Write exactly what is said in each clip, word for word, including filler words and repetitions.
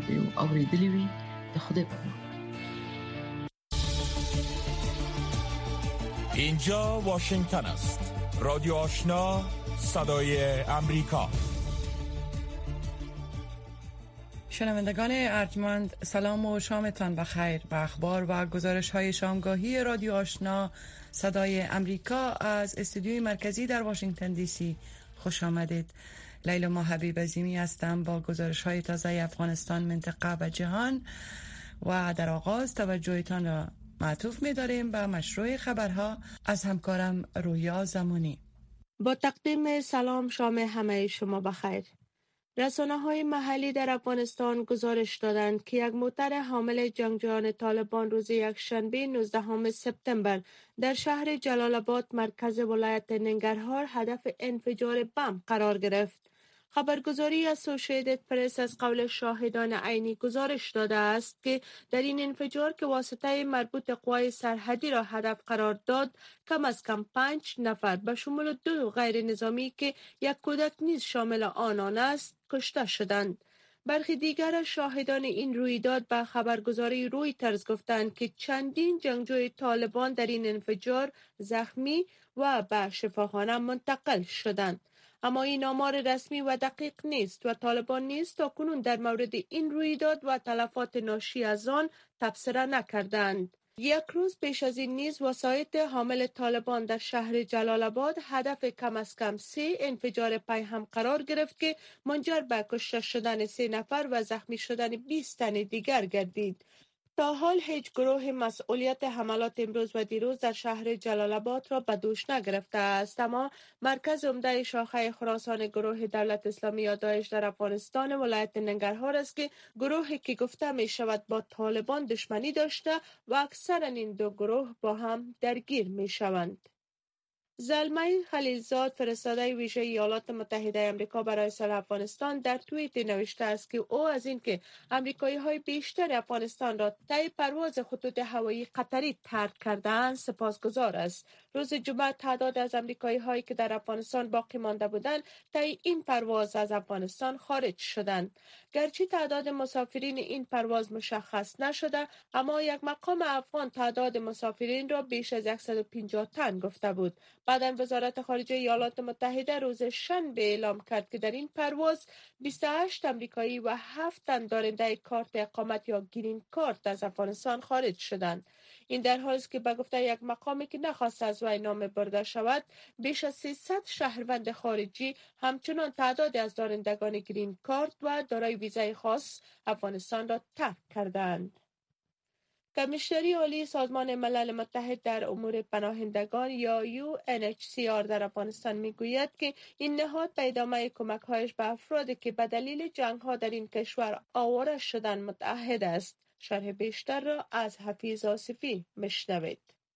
وي او اوریدلې وي د خدای په امان. اینجا واشنگتن است. رادیو آشنا، صدای امریکا. شنوندگان ارجمند، سلام و شامتان بخیر. به اخبار و گزارش های شامگاهی رادیو آشنا صدای امریکا از استودیوی مرکزی در واشنگتن دی سی خوش آمدید. لیلا حبیب عظیمی هستم با گزارش های تازه افغانستان، منطقه و جهان. و در آغاز توجهتان را معطوف می داریم به مشروع خبرها از همکارم رویا زمانی. با تقدیم سلام، شام همه شما بخیر. رسانه‌های محلی در افغانستان گزارش دادند که یک موتر حامل جنگجویان طالبان روز یکشنبه نوزدهم سپتامبر در شهر جلال آباد مرکز ولایت ننگرهار هدف انفجار بم قرار گرفت. خبرگزاری اسوسییتد پرس از قول شاهدان عینی گزارش داده است که در این انفجار که واسطه مربوط قوای سرحدی را هدف قرار داد، کم از کم پنج نفر به شمول دو غیر نظامی که یک کودک نیز شامل آنان است کشته شدند. برخی دیگر شاهدان این رویداد به خبرگزاری رویترز گفتند که چندین جنگجوی طالبان در این انفجار زخمی و به شفاخانه منتقل شدند. اما این آمار رسمی و دقیق نیست و طالبان نیز تاکنون در مورد این رویداد و تلفات ناشی از آن تبصره نکردند. یک روز پیش از این نیز وسایط حامل طالبان در شهر جلال آباد هدف کم از کم سه انفجار پیهم قرار گرفت که منجر به کشته شدن سه نفر و زخمی شدن بیست تن دیگر گردید. تا حال هیچ گروه مسئولیت حملات امروز و دیروز در شهر جلال آباد را به دوش نگرفته است، اما مرکز عمده شاخه خراسان گروه دولت اسلامی یا داعش در افغانستان ولایت ننگرهار است که گروهی که گفته می شود با طالبان دشمنی داشته و اکثرا این دو گروه با هم درگیر می شوند. زلمه خلیلزاد، فرستاده ویژه ایالات متحده آمریکا برای صلح افغانستان، در توییت نوشته است که او از اینکه آمریکایی‌های بیشتر افغانستان را طی پرواز خطوط هوایی قطری ترک کرده‌اند سپاسگزار است. روز جمعه تعداد از آمریکایی‌هایی که در افغانستان باقی مانده بودند طی این پرواز از افغانستان خارج شدند. گرچه تعداد مسافرین این پرواز مشخص نشده، اما یک مقام افغان تعداد مسافرین را بیش از صد و پنجاه تن گفته بود. بعداً وزارت خارجه ایالات متحده روز شنبه اعلام کرد که در این پرواز بیست و هشت آمریکایی و هفت تن دارنده کارت اقامت یا گرین کارت از افغانستان خارج شدند. این در حالی است که به گفته یک مقامی که نخواست از وی نام برده شود، بیش از سیصد شهروند خارجی همچنان تعدادی از دارندگان گرین کارت و دارای ویزای خاص افغانستان را ترک کردند. کمیشنری عالی سازمان ملل متحد در امور پناهندگان یا یو ان اچ سی آر در افغانستان میگوید که این نهاد به ادامه کمک‌هایش به افرادی که به دلیل جنگ‌ها در این کشور آواره شدند متعهد است. شرح بیشتر را از حفیظ آصفی میشنوید.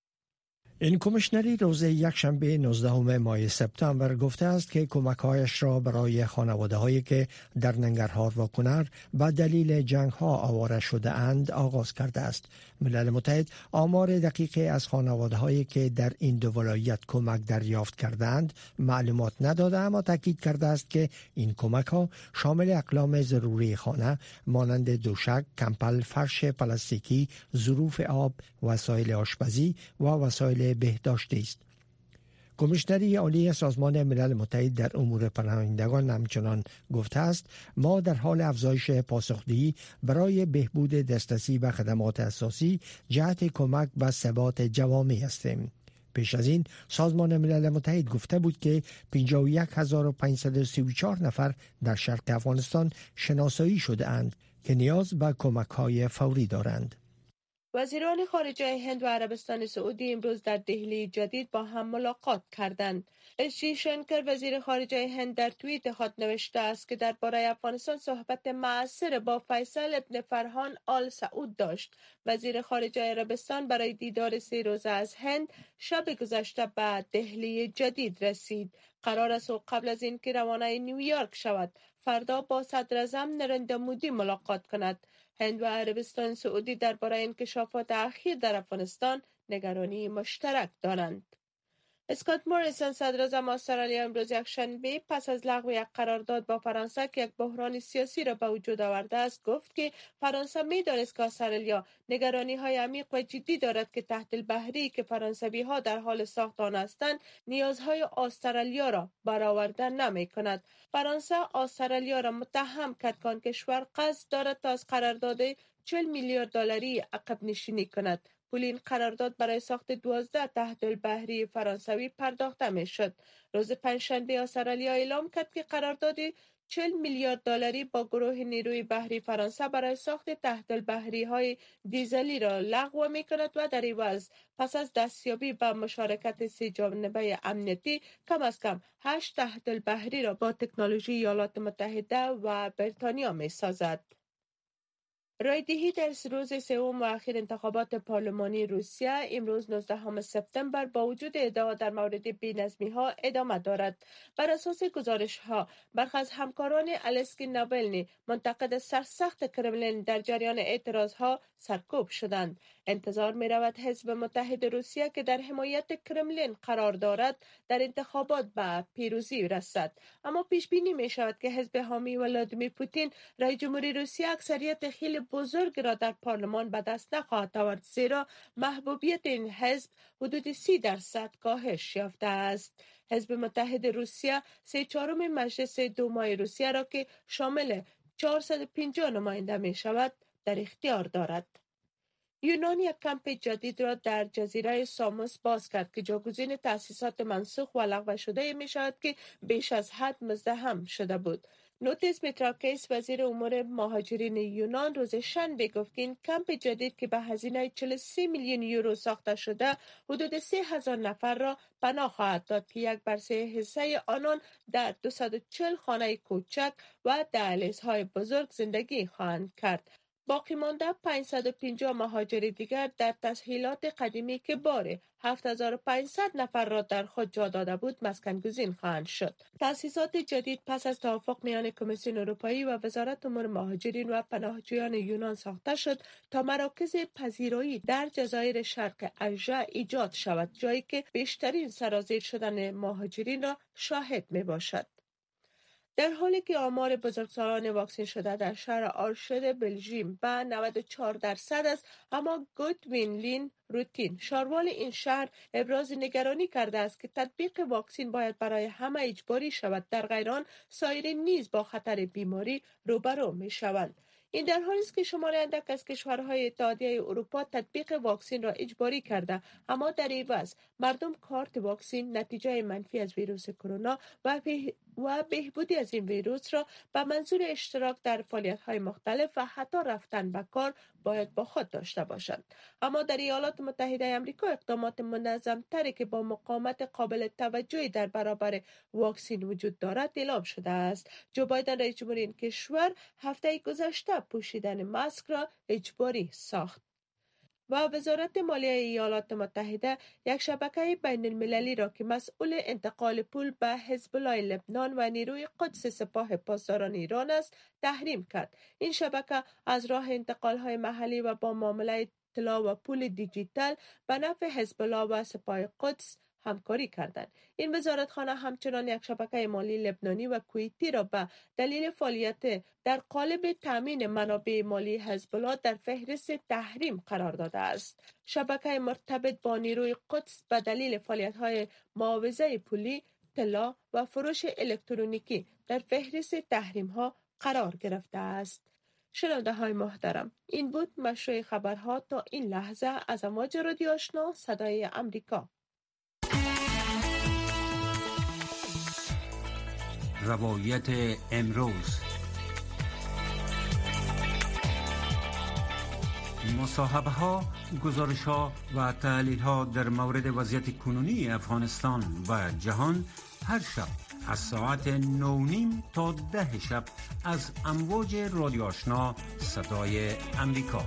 این کمیشنری روز یکشنبه نوزدهم ماه سپتامبر گفته است که کمک‌هایش را برای خانواده‌هایی که در ننگرهار و کنر به دلیل جنگ‌ها آواره شده اند آغاز کرده است. ملل متحد آمار دقیقی از خانواده‌هایی که در این دو ولایت کمک دریافت کردند معلومات نداده، اما تاکید کرده است که این کمک‌ها شامل اقلام ضروری خانه مانند دوشک، کمپل، فرش پلاستیکی، ظروف آب، وسایل آشپزی و وسایل بهداشتی است. کمیشنری عالی سازمان ملل متحد در امور پناهندگان همچنان گفته است ما در حال افزایش پاسخدهی برای بهبود دسترسی به خدمات اساسی جهت کمک به ثبات جوامع هستیم. پیش از این سازمان ملل متحد گفته بود که پنجاه و یک هزار و پانصد و سی و چهار نفر در شرق افغانستان شناسایی شده اند که نیاز به کمک‌های فوری دارند. وزیران خارجه هند و عربستان سعودی امروز در دهلی جدید با هم ملاقات کردند. اس جی شنکر وزیر خارجه هند در توییت خود نوشته است که درباره افغانستان صحبت مؤثر با فیصل ابن فرحان آل سعود داشت. وزیر خارجه عربستان برای دیدار سه روزه از هند شب گذشته به دهلی جدید رسید. قرار است او قبل از اینکه روانه نیویورک شود فردا با صدر اعظم نریندرا مودی ملاقات کند. هند و عربستان سعودی درباره انکشافات اخیر در افغانستان نگرانی مشترک دارند. اسکات موریسون صدراعظم استرالیا امروز یکشنبه پس از لغو یک قرارداد با فرانسه که یک بحران سیاسی را به وجود آورده است گفت که فرانسه می‌دانست که استرالیا نگرانی‌های عمیق و جدی دارد که تحت البحری که فرانسوی‌ها در حال ساخت آن هستند نیازهای استرالیا را برآورده نمی‌کند. فرانسه استرالیا را متهم کرد که آن کشور قصد دارد تا از قرارداد چهل میلیارد دلاری عقب نشینی کند. پول این قرارداد برای ساخت دوازده تحت البحری فرانسوی پرداخته می شد. روز پنجشنبه استرالیا اعلام کرد که قرارداد چهل میلیارد دلاری با گروه نیروی بحری فرانسه برای ساخت تحت البحری های دیزلی را لغو می کند و در عوض پس از دستیابی به مشارکت سه جانبه امنیتی کم از کم هشت تحت البحری را با تکنولوژی ایالات متحده و بریتانیا می سازد. رایدهی در روز سوم و اخیر انتخابات پارلمانی روسیه امروز نوزدهم سپتامبر با وجود ادعا در مورد بی‌نظمی‌ها ادامه دارد. بر اساس گزارش‌ها برخی از همکاران الکسی ناولنی منتقد سرسخت کرملین در جریان اعتراض‌ها سرکوب شدند. انتظار می‌رود حزب متحد روسیه که در حمایت کرملین قرار دارد در انتخابات به پیروزی رسد، اما پیش بینی می‌شود که حزب حامی ولادیمیر پوتین رئیس جمهوری روسیه اکثریت خیلی بزرگ را در پارلمان به دست نخواهد آورد، زیرا محبوبیت این حزب حدود سی درصد کاهش یافته است. حزب متحد روسیه سه چهارم مجلس دومای روسیه را که شامل چهارصد و پنجاه نماینده می شود در اختیار دارد. یونان یک کمپ جدید را در جزیره ساموس باز کرد که جاگزین تأسیسات منسوخ و لغو شده می شود که بیش از حد مزدحم شده بود. نوتیس میتراکیس وزیر امور مهاجرین یونان روز شنبه گفت که این کمپ جدید که به هزینه چهل و سه میلیون یورو ساخته شده حدود سه هزار نفر را پناه خواهد داد که یک بر سه حصه آنان در دویست و چهل خانه کوچک و دهلیزهای بزرگ زندگی خواهند کرد. باقی مانده پانصد و پنجاه مهاجر دیگر در تسهیلات قدیمی که بار هفت هزار و پانصد نفر را در خود جا داده بود مسکن گزین خواهند شد. تأسیسات جدید پس از توافق میان کمیسیون اروپایی و وزارت امور مهاجرین و پناهجویان یونان ساخته شد تا مراکز پذیرایی در جزایر شرق اژه ایجاد شود، جایی که بیشترین سرازیر شدن مهاجرین را شاهد می باشد. در حالی که آمار بزرگسالان واکسن شده در شهر آرشد بلژیم به نود و چهار درصد است، اما گودوین لین روتین شاروال این شهر ابراز نگرانی کرده است که تطبیق واکسن باید برای همه اجباری شود، در غیر آن سایرین نیز با خطر بیماری روبرو می شوند. این در حالی است که شمار اندک از کشورهای اتحادیه اروپا تطبیق واکسن را اجباری کرده، اما در عوض مردم کارت واکسن، نتیجه منفی از ویروس کرونا و به و بهبودی از این ویروس را به منظور اشتراک در فعالیت‌های مختلف و حتی رفتن به کار باید با خود داشته باشند. اما در ایالات متحده آمریکا اقدامات منظم‌تری که با مقاومت قابل توجهی در برابر واکسن وجود دارد اعلام شده است. جو بایدن رئیس جمهور این کشور هفته گذشته پوشیدن ماسک را اجباری ساخت. و وزارت مالیه ایالات متحده یک شبکه بین المللی را که مسئول انتقال پول به حزب الله لبنان و نیروی قدس سپاه پاسداران ایران است تحریم کرد. این شبکه از راه انتقال های محلی و با معامله طلا و پول دیجیتال به نفع حزب الله و سپاه قدس همکاری کردند. این وزارتخانه همچنان یک شبکه مالی لبنانی و کویتی را به دلیل فعالیت در قالب تامین منابع مالی حزب الله در فهرست تحریم قرار داده است. شبکه مرتبط با نیروی قدس به دلیل فعالیت‌های معاوضه پولی، طلا و فروش الکترونیکی در فهرست تحریم‌ها قرار گرفته است. شنونده های محترم، این بود مشروع خبرها تا این لحظه از امواج رادیو آشنا صدای امریکا. روایت امروز، مصاحبه ها، گزارش ها و تحلیل ها در مورد وضعیت کنونی افغانستان و جهان هر شب از ساعت نو نیم تا ده شب از امواج رادیو آشنا صدای امریکا.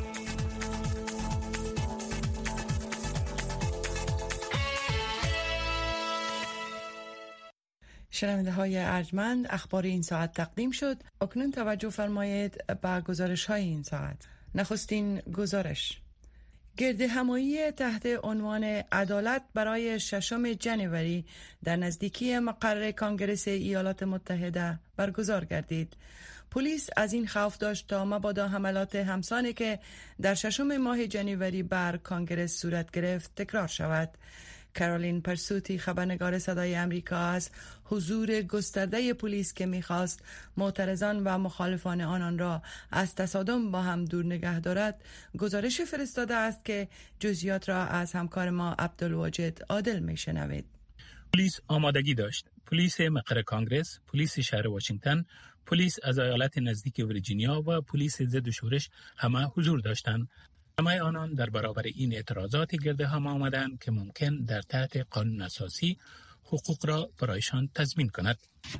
شنونده های ارجمند، اخبار این ساعت تقدیم شد. اکنون توجه فرمایید به گزارش های این ساعت. نخستین گزارش: گرد همایی تحت عنوان عدالت برای ششم جنوری در نزدیکی مقر کانگرس ایالات متحده برگزار گردید. پلیس از این خوف داشت تا مبادا حملات همسانی که در ششم ماه جنوری بر کانگرس صورت گرفت تکرار شود. کارولین پرسوتی، خبرنگار صدای امریکا، از حضور گسترده پلیس که می‌خواست معترضان و مخالفان آنان را از تصادم با هم دور نگه دارد، گزارش فرستاده است که جزئیات را از همکار ما عبدالواجد عادل می‌شنوید. پلیس آمادگی داشت. پلیس مقر کانگرس، پلیس شهر واشنگتن، پلیس از ایالت نزدیک ویرجینیا و پلیس ضد شورش همه حضور داشتند. همه آنان در برابر این اعتراضات گرد هم آمدند که ممکن در تحت قانون اساسی حقوق را برایشان تضمین کند.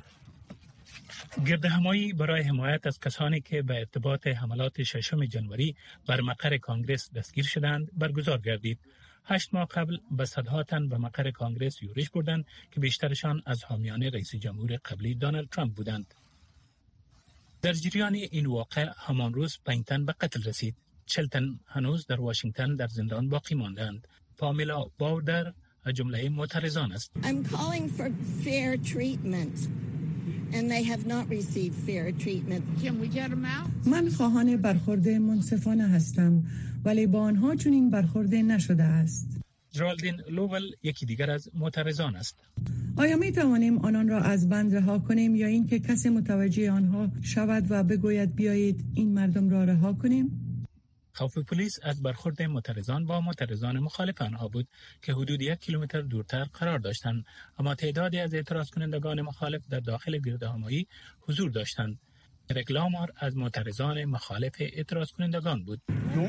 گرد همایی برای حمایت از کسانی که به ارتباط حملات ششم جنوری بر مقر کانگرس دستگیر شدند برگزار گردید. هشت ماه قبل به صدها تن به مقر کانگرس یورش بردند که بیشترشان از حامیان رئیس جمهور قبلی دونالد ترامپ بودند. در جریان این واقع همان روز پنج تن به قتل رسید. چهل تن هنوز در واشنگتن در زندان باقی ماندند. پامیلا باودر از جمله معترضان است. I'm calling for fair treatment and they have not received fair treatment. Can we get them out? من خواهان برخورد منصفانه هستم ولی با آنها چنین برخورد نشده است. جرالدین لوول یکی دیگر از معترضان است. آیا می توانیم آنان را از بند رها کنیم یا اینکه کسی متوجه آنها شود و بگوید بیایید این مردم را رها کنیم؟ خوف پلیس از برخورد معترضان با معترضان مخالف آنها بود که حدود یک کیلومتر دورتر قرار داشتند، اما تعدادی از اعتراض کنندگان مخالف در داخل گردهمایی حضور داشتند. اریک لامار از معترضان مخالف اعتراض کنندگان بود.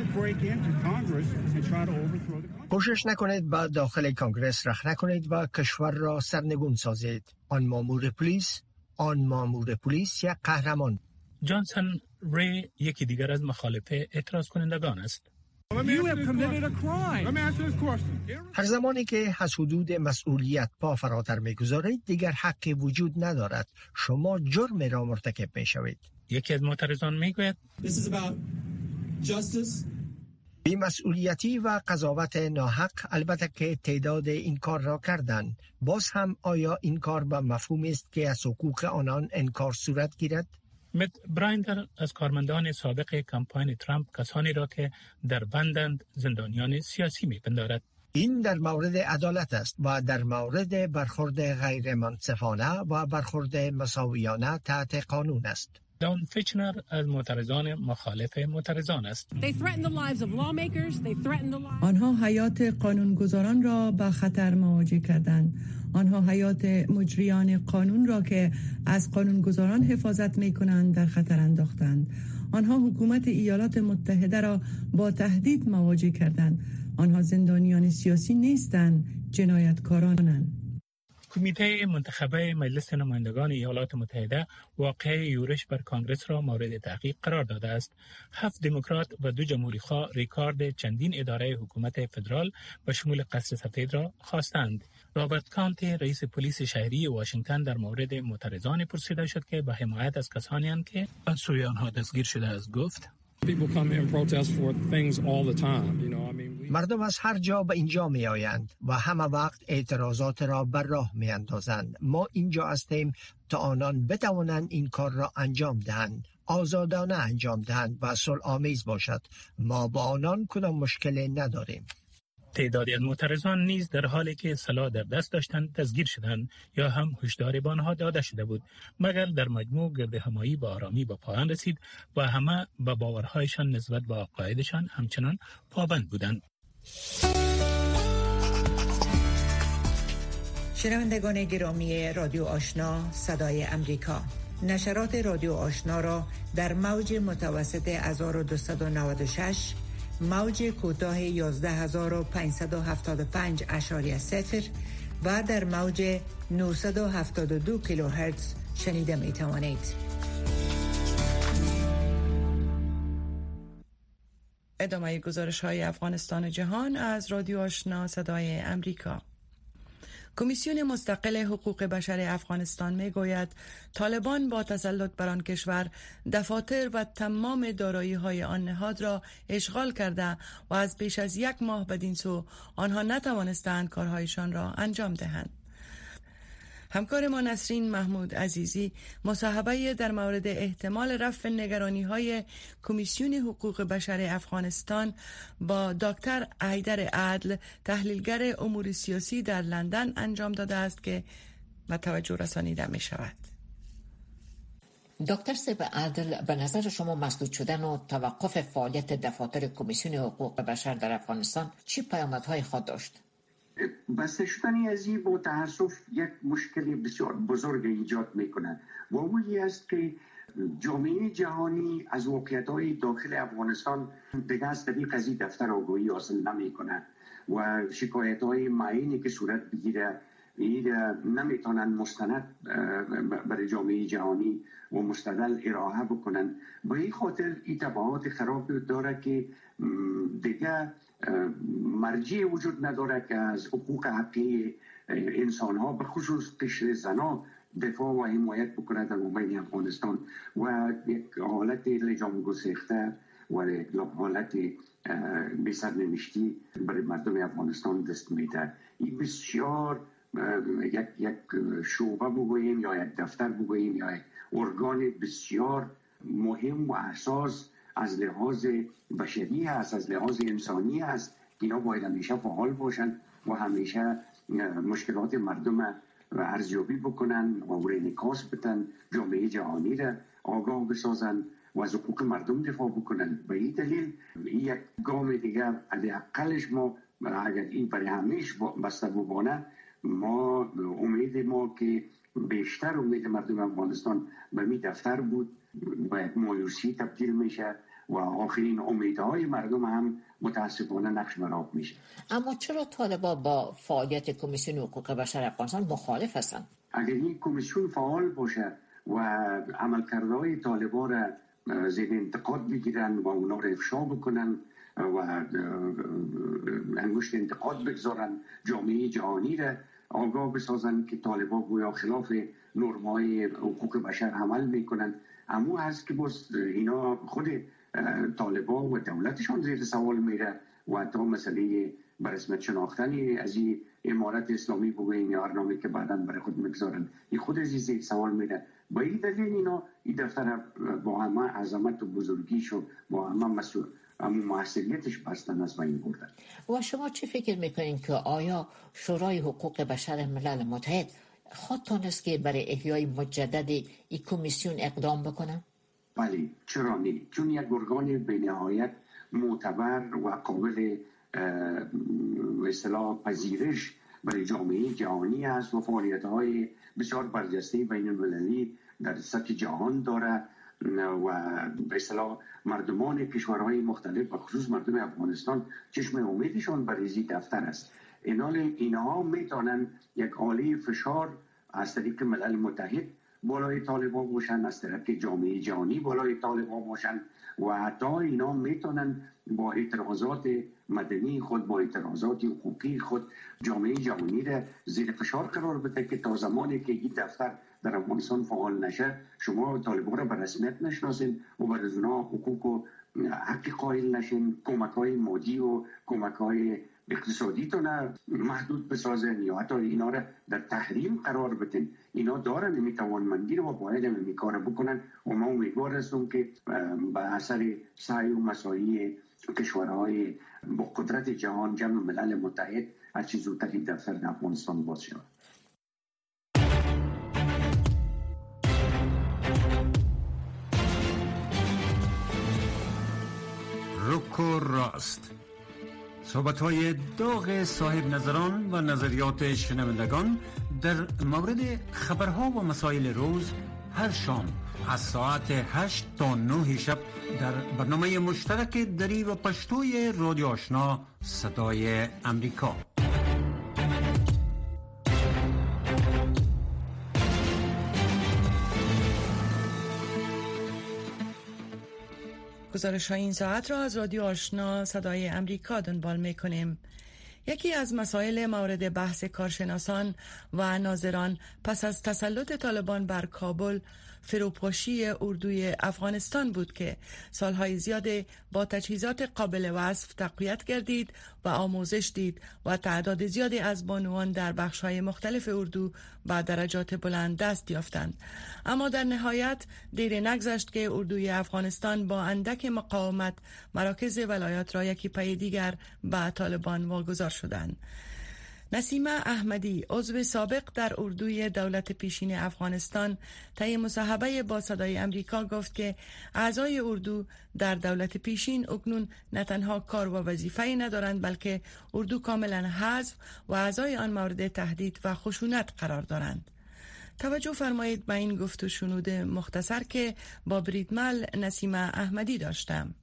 کوشش نکنید با داخل کانگرس رخ نکنید و کشور را سرنگون سازید. آن مامور پلیس، آن مامور پلیس یک قهرمان. جانسون ری یکی دیگر از مخالف اعتراض کنندگان است. هر زمانی که از حدود مسئولیت پا فراتر می‌گذارید دیگر حقی وجود ندارد. شما جرم را مرتکب می‌شوید. یکی از معترضان میگوید بی‌مسئولیتی و قضاوت ناحق. البته که تعداد این کار را کردند. باز هم آیا این کار به مفهوم است که از حقوق آنان انکار صورت گیرد؟ مت برایندر از کارمندان سابق کمپاین ترامپ کسانی را که در بندند زندانیان سیاسی می‌پندارد. این در مورد عدالت است و در مورد برخورد غیر منصفانه و برخورد مساویانه تحت قانون است. داون فیچنر از معترضان مخالف معترضان است. آنها حیات قانونگذاران را به خطر مواجه کردند. آنها حیات مجریان قانون را که از قانونگذاران حفاظت می‌کنند در خطر انداختند. آنها حکومت ایالات متحده را با تهدید مواجه کردند. آنها زندانیان سیاسی نیستند، جنایتکارانند. کمیته منتخبه مجلس نمایندگان ایالات متحده واقعه یورش بر کانگرس را مورد تحقیق قرار داده است. هفت دموکرات و دو جمهوری‌خواه ریکارد چندین اداره حکومت فدرال و شمول قصر سفید را خواستند. رابرت کانتی رئیس پلیس شهری واشنگتن در مورد معترضان پرسیده شد که به حمایت از کسانی اند که از سوی آنها دستگیر شده است گفت: مردم از هر جا به اینجا می آیند و همه وقت اعتراضات را بر راه می اندازند. ما اینجا هستیم تا آنان بتوانند این کار را انجام دهند، آزادانه انجام دهند و صلح آمیز باشد. ما با آنان کدام مشکلی نداریم. تعدادی از معترضان نیز در حالی که سلاح در دست داشتند دستگیر شدند یا هم هشدار به آنها داده شده بود، مگر در مجموع گرد همایی با آرامی به پایان رسید و همه به باورهایشان نسبت به عقایدشان همچنان پابند بودند. شنوندگان گرامی رادیو آشنا صدای امریکا، نشرات رادیو آشنا را در موج متوسط هزار و دویست و نود و شش، موج کوتاه یازده هزار و پانصد و هفتاد و پنج اشاری صفر و در موج نهصد و هفتاد و دو کیلوهرتز شنیده می توانید. ادامه گزارش های افغانستان جهان از رادیو آشنا صدای امریکا. کمیسیون مستقل حقوق بشر افغانستان می گوید طالبان با تسلط بر آن کشور دفاتر و تمام دارایی های آن نهاد را اشغال کرده و از بیش از یک ماه بدین سو آنها نتوانستند کارهایشان را انجام دهند. همکار ما نسرین محمود عزیزی مصاحبه در مورد احتمال رفع نگرانی‌های کمیسیون حقوق بشر افغانستان با دکتر حیدر عدل تحلیلگر امور سیاسی در لندن انجام داده است که به توجه رسانیده می شود. دکتر سیب عدل، به نظر شما مسدود شدن و توقف فعالیت دفاتر کمیسیون حقوق بشر در افغانستان چی پیامدهای خود داشت؟ بسته شدن از این با تاسف یک مشکل بسیار بزرگ ایجاد میکنه و اون است که جامعه جهانی از واقعیت‌های داخل افغانستان دیگه از طریق از این دفتر آگاهی حاصل نمیکنه و شکایت‌های معینی که صورت بگیره این نمیتونن مستند برای جامعه جهانی و مستدل ارائه بکنن. به این خاطر این تبعات خراب داره که دیگه مرجع وجود نداره که از حقوق حقی انسان ها به خصوص قشر زنا دفاع و حمایت بکنه در مبین افغانستان و یک حالت لجام گسیخته و یک حالت بی سرنوشتی برای مردم افغانستان دست میده. این بسیار یک یک شعبه بگوییم یا یک دفتر بگوییم یا یک ارگان بسیار مهم و اساس از لحاظ بشری هست، از لحاظ انسانی هست. اینا باید همیشه فعال باشن و همیشه مشکلات مردم ارزیابی بکنن و انعکاس بدن، جامعه جهانی را آگاه بسازن و از حقوق مردم دفاع بکنن. به این دلیل یک گام دیگر حداقلش ما اگر این برای همیش بسته بمانه، ما امید ما که بیشتر امید مردم افغانستان به می دفتر بود و یک مایوسی تبدیل میشه و آخرین امیدهای مردم هم متاسفانه نقش برآب میشه. اما چرا طالبان با فعالیت کمیسیون حقوق بشر افغانستان مخالف هستند؟ اگر این کمیسیون فعال باشه و عملکردهای طالبان را زیر انتقاد بگیرن و اونا را افشا بکنن و انگشت انتقاد بگذارن، جامعه جهانی را آگاه بسازن که طالبان گویا خلاف نرم‌های حقوق بشر عمل میکنن، اما هست که باز اینا خود طالبان و دولتشان زیر سوال میره و تا مسئله برسمت شناختن از این امارت اسلامی بگوییم یا هر نامی که بعدا برای خود میگذارن، این خود از زیر سوال میره. با این دلیل اینا این دفتر با همه عظمت و بزرگیش و با همه مسئول اما موثریتش بستن از بین بردن. و شما چی فکر میکنین که آیا شورای حقوق بشر ملل متحد خود تانست که برای احیای مجدد این کمیسیون اقدام بکنه؟ بله، چرا نه؟ چون یک ارگان بینهایت معتبر و قابل به اصطلاح پذیرش برای جامعه جهانی است و فعالیت‌های بسیار برجسته بین المللی در سطح جهان داره و به اصطلاح مردمان کشورهای مختلف و خصوص مردم افغانستان چشم امیدشان برای این دفتر است. اینال اینها میتونن یک آله فشار از طریق ملل متحد بالای طالبان باشن، از طریق جامعه جهانی بالای طالبان باشن و حتی اینا میتونن با اعتراضات مدنی خود، با اعتراضات حقوقی خود جامعه جهانی را زیر فشار قرار بده که تا زمانی که این دفتر در افغانستان فعال نشه شما طالبان را به رسمیت نشناسین و بر از اونا حقوق و حق قائل نشین، کمک‌های مادی و کمک‌های اقتصادی تو نه محدود بسازن یا حتی اینا را در تحریم قرار بدن. اینا دارن میتوانمندی رو و باید هم این کار بکنن و ما امیدوار هستم که به اثر سعی و مساعی کشورهای با قدرت جهان جمع ملل متحد هر چیز زودتر این دفتر در افغانستان باز شود. رک و راست، صحبت‌های داغ صاحب نظران و نظریات شنوندگان در مورد خبرها و مسائل روز هر شام از ساعت هشت تا نه شب در برنامه مشترک دری و پشتوی رادیو آشنا صدای امریکا. گزارش های این ساعت را از رادیو آشنا صدای امریکا دنبال می کنیم. یکی از مسائل مورد بحث کارشناسان و ناظران پس از تسلط طالبان بر کابل فروپاشی اردوی افغانستان بود که سالهای زیاد با تجهیزات قابل وصف تقویت گردید و آموزش دید و تعداد زیادی از بانوان در بخش‌های مختلف اردو با درجات بلند دست یافتند. اما در نهایت دیر نگذشت که اردوی افغانستان با اندک مقاومت مراکز ولایات را یکی پی دیگر به طالبان واگذار شدند. نسیمه احمدی عضو سابق در اردوی دولت پیشین افغانستان طی مصاحبه با صدای امریکا گفت که اعضای اردو در دولت پیشین اکنون نه تنها کار و وظیفه‌ای ندارند بلکه اردو کاملا حذف و اعضای آن مورد تهدید و خشونت قرار دارند. توجه فرمایید به این گفت و شنود مختصر که با بریدمل نسیمه احمدی داشتم.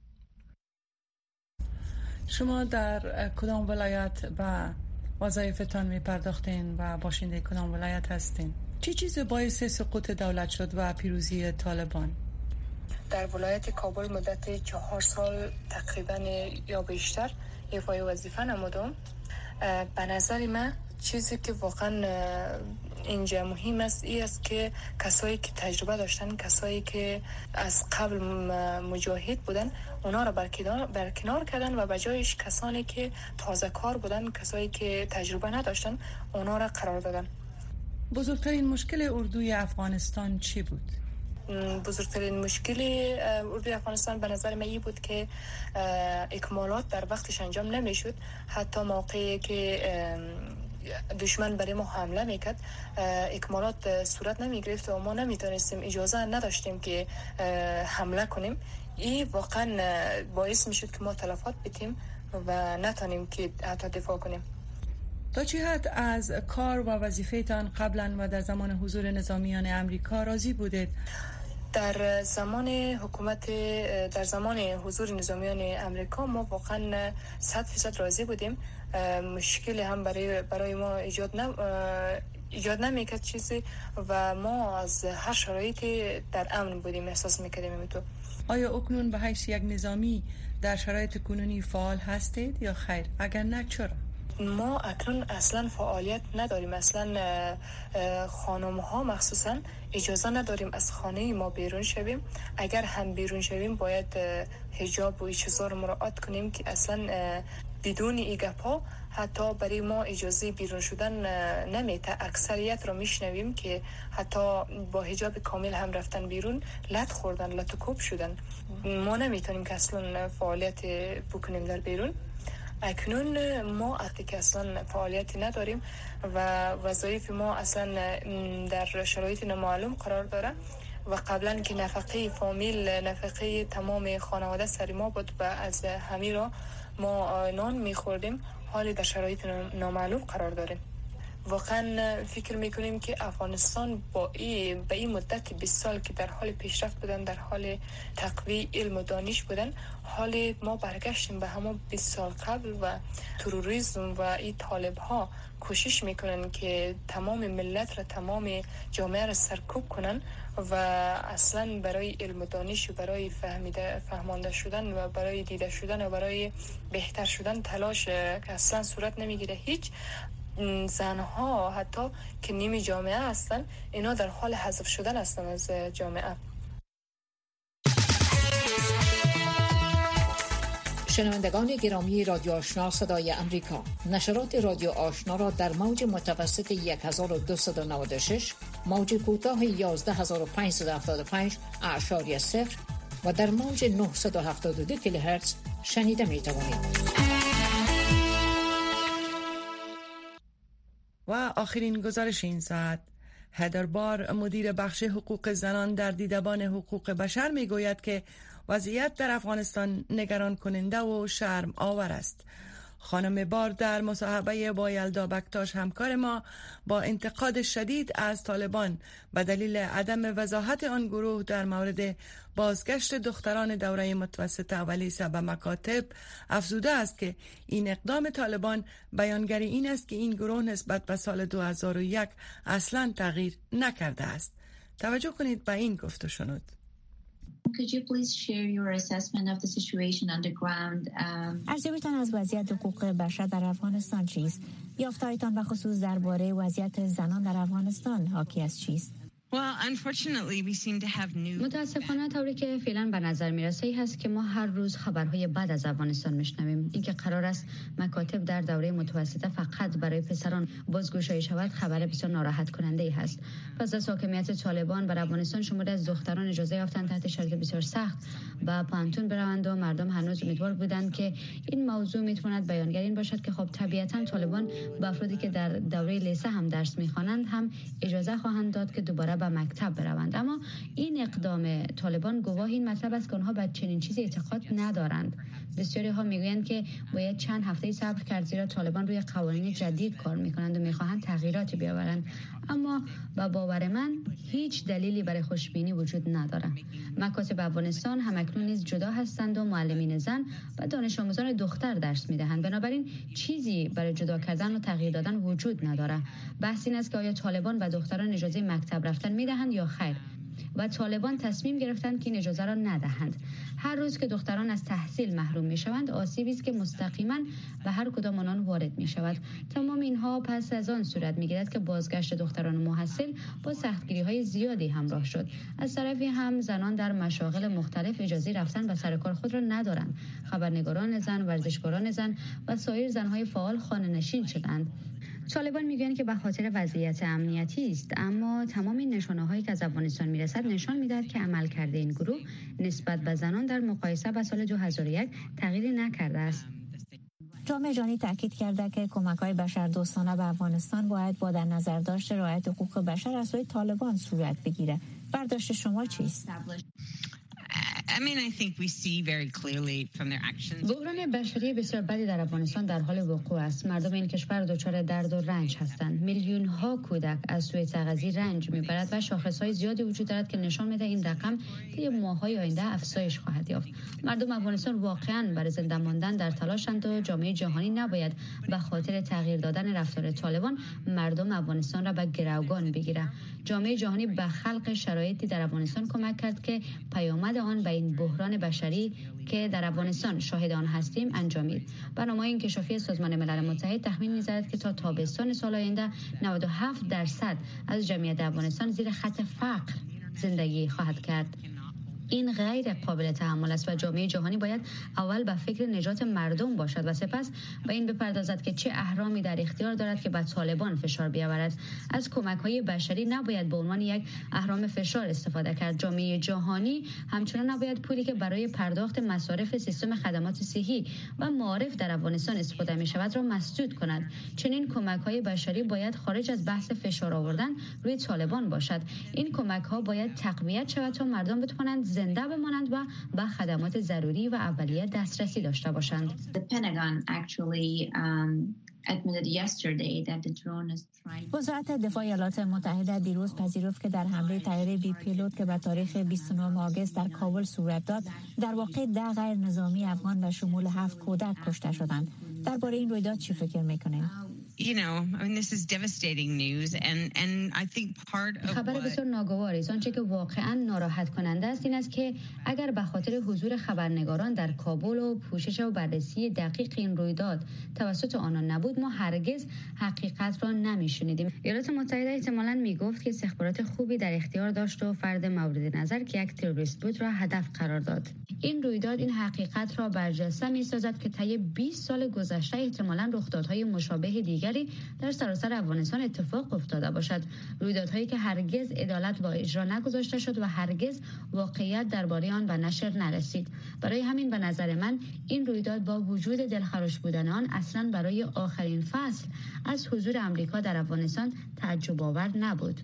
شما در کدام ولایت با وظایفتان می پرداختین و باشنده کدام ولایت هستین؟ چی چیز باعث سقوط دولت شد و پیروزی طالبان؟ در ولایت کابل مدت چهار سال تقریبا یا بیشتر ایفای وظیفه نمودم. به نظر من چیزی که واقعا اینجا مهم است ای است که کسایی که تجربه داشتن، کسایی که از قبل مجاهد بودن، اونا را برکنار برکنار کردن و به جایش کسانی که تازه کار بودن، کسایی که تجربه نداشتن، اونا را قرار دادن. بزرگترین مشکل اردوی افغانستان چی بود؟ بزرگترین مشکل اردوی افغانستان به نظر من این بود که اکمالات در وقتش انجام نمیشد. حتی موقعی که دشمن برای ما حمله میکرد اکمالات صورت نمیگرفت و ما نمیتونستیم، اجازه نداشتیم که حمله کنیم. این واقعا باعث میشد که ما تلفات بدیم و نتونیم که حتی دفاع کنیم. تا چه حد از کار و وظیفه‌تان قبلا و در زمان حضور نظامیان امریکا راضی بودید؟ در زمان حکومت در زمان حضور نظامیان امریکا ما واقعا صد فیصد راضی بودیم. مشکل هم برای برای ما ایجاد نم ایجاد نمیکرد چیزی و ما از هر شرایطی در امن بودیم، احساس میکردیم. اینطور آیا اکنون به حیث یک نظامی در شرایط کنونی فعال هستید یا خیر؟ اگر نه چرا؟ ما اکنون اصلا فعالیت نداریم. اصلا خانم ها مخصوصا اجازه نداریم از خانه ما بیرون شویم. اگر هم بیرون شویم باید حجاب و چیزا رو مراعات کنیم که اصلا بدون ایگپا حتی برای ما اجازه بیرون شدن نمیته. اکثریت رو میشنویم که حتی با حجاب کامل هم رفتن بیرون، لط خوردن، لط و کوب شدن. ما نمیتونیم که اصلا فعالیت بکنیم در بیرون. اکنون ما وقتی که اصلا فعالیتی نداریم و وظایف ما اصلا در شرایط نامعلوم قرار داره و قبلا که نفقه فامیل، نفقه تمام خانواده سر ما بود و از همین را ما نان میخوردیم، حالی در شرایط نامعلوم قرار داریم. واقعا فکر میکنیم که افغانستان با این به این مدت بیست سال که در حال پیشرفت بودن، در حال تقویت علم و دانش بودن، حال ما برگشتیم به همون بیست سال قبل و تروریسم و این طالب ها کوشش میکنن که تمام ملت را، تمام جامعه را سرکوب کنن و اصلا برای علم و دانش و برای فهمیده فهمانده شدن و برای دیده شدن و برای بهتر شدن تلاش که اصلا صورت نمیگیره. هیچ زنها حتی که نیمی جامعه هستن، اینا در حال حذف شدن هستن از جامعه. شنوندگان گرامی رادیو آشنا صدای امریکا، نشرات رادیو آشنا را در موج متوسط هزار و دویست و نود و شش، موج کوتاه یازده هزار و پانصد و هفتاد و پنج اعشاری صفر و در موج نهصد و هفتاد و دو کیلوهرتز شنیده می توانید. و آخرین گزارش این ساعت، هدر بار مدیر بخش حقوق زنان در دیدبان حقوق بشر می گوید که وضعیت در افغانستان نگران کننده و شرم آور است. خانم بار در مصاحبه با یلدا بکتاش همکار ما با انتقاد شدید از طالبان به دلیل عدم وضاحت آن گروه در مورد بازگشت دختران دوره متوسط اولیسه به مکاتب افزوده است که این اقدام طالبان بیانگر این است که این گروه نسبت به سال دو هزار و یک اصلا تغییر نکرده است. توجه کنید به این گفت و شنود. Could you please share your assessment of the situation on the ground? ارزیابیتان از وضعیت حقوق بشر در افغانستان چیست؟ یافته‌هایتان به خصوص درباره وضعیت زنان در افغانستان حاکی از چیست؟ متاسفانه طوری که فعلا به نظر میرسه ای هست که ما هر روز خبرهای بد از افغانستان میشنویم. اینکه قرار است مکاتب در دوره متوسطه فقط برای پسران بازگشایی شود خبر بسیار ناراحت کننده ای هست. پس از حاکمیت طالبان بر افغانستان شماری از دختران اجازه یافتند تحت شرایط بسیار سخت به پانتون بروند و مردم هنوز امیدوار بودند که این موضوع میتواند بیانگر این باشد که خب طبیعتا طالبان به افرادی که در دوره لیسه هم درس میخوانند هم اجازه خواهند داد که دوباره به مکتب بروند. اما این اقدام طالبان گواه این مطلب است که آنها به چنین چیزی اعتقاد ندارند. بسیاری ها میگویند که باید چند هفته صبر کرد زیرا طالبان روی قوانین جدید کار میکنند و میخواهند تغییراتی بیاورند. اما با باور من هیچ دلیلی برای خوشبینی وجود ندارد. مکاتب افغانستان همکنون نیز جدا هستند و معلمین زن و دانش آموزان دختر درس میدهند. بنابراین چیزی برای جدا کردن و تغییر دادن وجود ندارد. بحث این است که آیا طالبان و دختران اجازه مکتب رفتن میدهند یا خیر. و طالبان تصمیم گرفتند که این اجازه را ندهند. هر روز که دختران از تحصیل محروم می شوند آسیبی است که مستقیما به هر کدام آنان وارد می شود. تمام اینها پس از آن صورت می گیرد که بازگشت دختران محصل با سختگیری های زیادی همراه شد. از طرفی هم زنان در مشاغل مختلف اجازه رفتن به سر کار خود را ندارند. خبرنگاران زن، ورزشکاران زن و سایر زنهای فعال خانه نشین شدند. طالبان میگویند که به خاطر وضعیت امنیتی است، اما تمام این نشانه‌هایی که از افغانستان میرسد نشان میدهد که عملکرد این گروه نسبت به زنان در مقایسه با سال دو هزار و یک تغییری نکرده است. جامعه جهانی تاکید کرده که کمک‌های بشردوستانه به افغانستان باید با در نظر داشت رعایت حقوق بشر از سوی طالبان صورت بگیره. برداشت شما چیست؟ I mean, I think we see very clearly from their actions. بحران بشری بسیار بدی در افغانستان در حال وقوع است. مردم این کشور دچار درد و رنج هستند. میلیون ها کودک از سوء تغذیه رنج میبرد و شاخص‌های زیادی وجود دارد که نشان میده این رقم طی ماه‌های آینده افزایش خواهد یافت. مردم افغانستان واقعاً برای زنده ماندن در تلاشند و جامعه جهانی نباید به خاطر تغییر دادن رفتار طالبان مردم افغانستان را به گروگان بگیرد. جامعه جهانی به خلق شرایطی در افغانستان کمک کرد که پیامد آن به این بحران بشری که در افغانستان شاهد آن هستیم انجامید. برنامه انکشافی سازمان ملل متحد تخمین می‌زند که تا تابستان سال آینده نود و هفت درصد از جمعیت افغانستان زیر خط فقر زندگی خواهد کرد. این غیر قابل تحمل است و جامعه جهانی باید اول به فکر نجات مردم باشد و سپس به این بپردازد که چه اهرامی در اختیار دارد که به طالبان فشار بیاورد. از کمک‌های بشری نباید به عنوان یک اهرام فشار استفاده کرد. جامعه جهانی همچنان نباید پولی که برای پرداخت مصارف سیستم خدمات صحی و معارف در افغانستان استفاده می‌شود را مسدود کند. چنین کمک‌های بشری باید خارج از بحث فشار آوردن روی طالبان باشد. این کمک‌ها باید تقویت شود تا مردم بتوانند زنده بمانند و به خدمات ضروری و اولیه دسترسی داشته باشند. The Pentagon actually um, admitted yesterday that the drone is trying. وزارت دفاع ایالات متحده دیروز پذیرفت که در حمله طیاره بی پیلوت که به تاریخ بیست و نهم آگوست در کابل صورت داد، در واقع ده غیر نظامی افغان به شمول هفت کودک کشته شدند. درباره این رویداد چی فکر می‌کنید؟ You know, I mean, this is devastating news, and and I think part of خبر بسیار ناگواری است. آنچه که واقعا ناراحت کننده است این است که اگر به خاطر حضور خبرنگاران در کابل و پوشش و بررسی دقیق این رویداد توسط آنان نبود، ما هرگز حقیقت را نمی‌شنیدیم. ایالات متحده احتمالاً میگفت که استخبارات خوبی در اختیار داشت و فرد مورد نظر که یک تروریست بود را هدف قرار داد. این رویداد این حقیقت را برجسته می‌سازد که طی بیست سال گذشته احتمالاً رخدادهای مشابه دیگر در سراسر افغانستان اتفاق افتاده باشد. رویدادهایی که هرگز عدالت با اجرا نگذاشته شد و هرگز واقعیت درباره آن به نشر نرسید. برای همین به نظر من این رویداد با وجود دلخراش بودن آن اصلا برای آخرین فصل از حضور آمریکا در افغانستان تعجب آور نبود.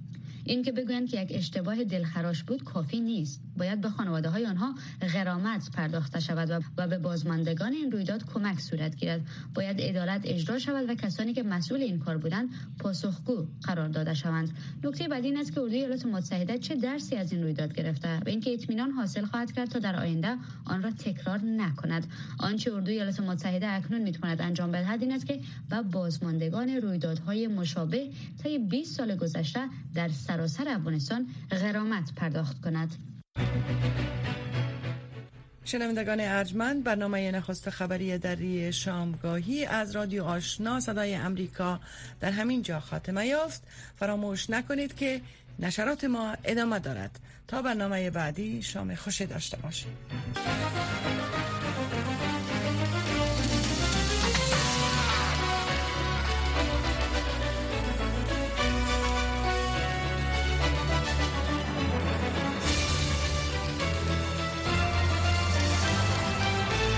این که بگویند که یک اشتباه دلخراش بود کافی نیست. باید به خانواده‌های آنها غرامت پرداخته شود و به بازماندگان این رویداد کمک صورت گیرد. باید عدالت اجرا شود و کسانی که مسئول این کار بودند پاسخگو قرار داده شوند. نکته بعدی این است که اردوی ایالات متحده چه درسی از این رویداد گرفته و اینکه اطمینان حاصل خواهد کرد تا در آینده آن را تکرار نکند. آنچه اردوی ایالات متحده اکنون میتواند انجام بدهد این است که به بازماندگان رویدادهای مشابه طی بیست سال گذشته در سراسر افغانستان غرامت پرداخت کند. شنوندگان ارجمند، برنامه نخست خبری دری شامگاهی از رادیو آشنا صدای امریکا در همین جا خاتمه یافت. فراموش نکنید که نشرات ما ادامه دارد. تا برنامه بعدی شام خوشی داشته باشید.